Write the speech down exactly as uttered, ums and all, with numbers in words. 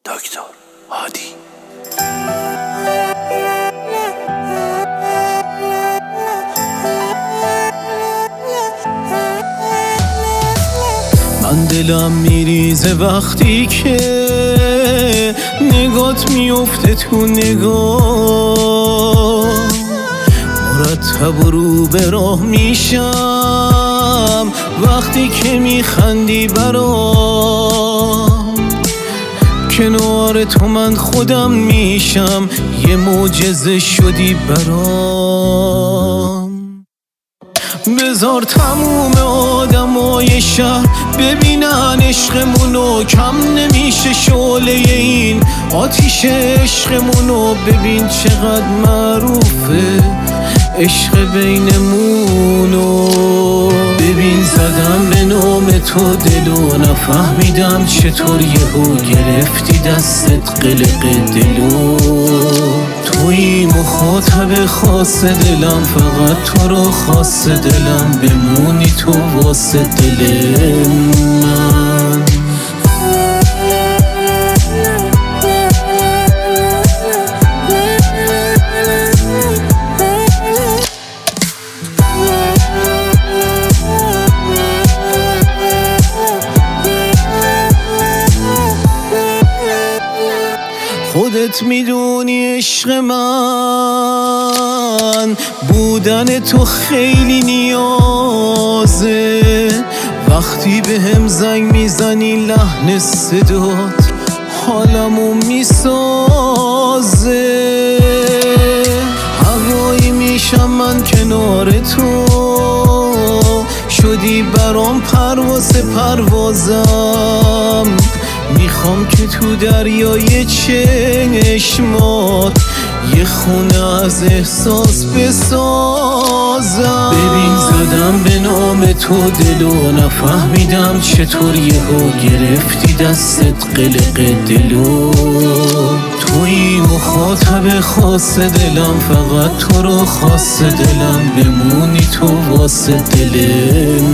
دکتر هادی. من دلم میریزه وقتی که نگات میفته تو نگاه، مرتب رو به راه میشم وقتی که میخندی برام. کنار تو من خودم میشم، یه معجزه شدی برام. بذار تموم آدمای شهر ببینن عشقمونو، کم نمیشه شعله این آتیش عشقمونو. ببین چقدر معروفه عشق بینمونو، ببین زدم به نام تو دلو، نفهمیدم چطور یهو گرفتی دستت قلق دلو. توی مخاطب خاص دلم، فقط تو رو خاص دلم، بمونی تو واسه دل من. خودت میدونی عشق من بودن تو خیلی نیازه. وقتی به هم زنگ میزنی لحن صدات حالمو میسازه. هوایی میشم من کنار تو، شدی برام پرواز پروازم. میخوام که تو دریای چشمات یه خونه از احساس بسازم. ببین زدم به نام تو دلو، نفهمیدم چطور یهو گرفتی دستت قلق دلو. توی مخاطب خاص دلم، فقط تو رو خاص دلم، بمونی تو واسه دل